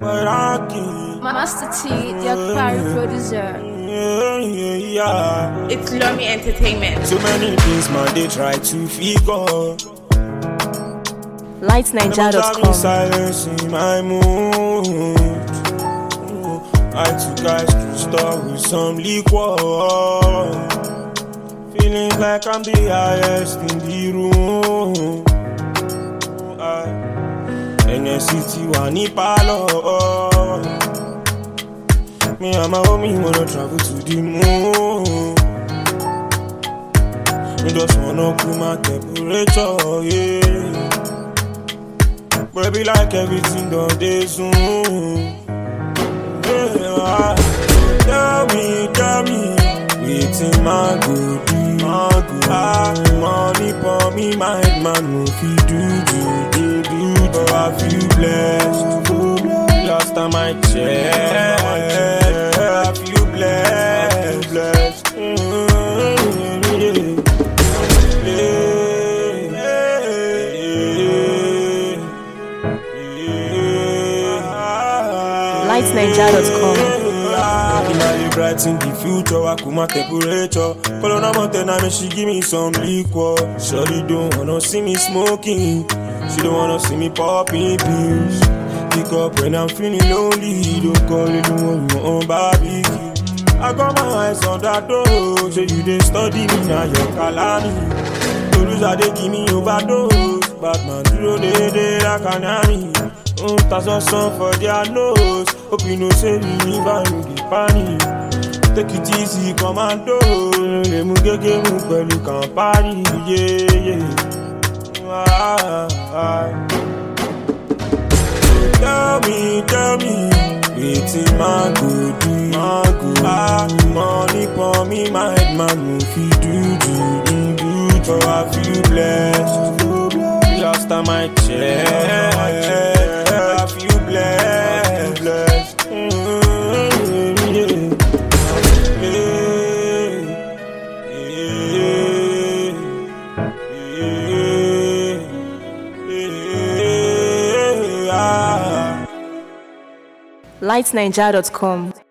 Master T, the Akpari producer. It's Lomi Entertainment. So many things, man, they try to figure. LightsNiger.com. Silence in my mood. I took ice cream store with some liquor. Feeling like I'm the highest in the room. NSCT Wani Palo. Me and my homie wanna travel to the moon. We just wanna cool my temperature, yeah. Baby, like everything done they soon. Yeah. Tell me, waiting my good. Money for me, my man, no fi do. But I feel blessed. Last time I checked, I feel blessed. LightsNiger.com. Bright in the future, I cool my temperature. Follow na mountain, I she give me some liquor. Shorty don't wanna see me smoking. She don't wanna see me popping pills. Pick up when I'm feeling lonely. Don't call it on barbecue. I got my eyes on that door. So you didn't study me now, you're calling. To lose, I they give me overdose. Batman, through the day, I can hear me. That's a song for their nose. Hope you know, say me, but you get panic. Take it easy, commando. Le mugege mupelu campari, yeah. Tell me, waiting my good. Money for me, my man, no fi do. So I feel blessed. Last time I checked, I feel blessed. LightsNiger.com.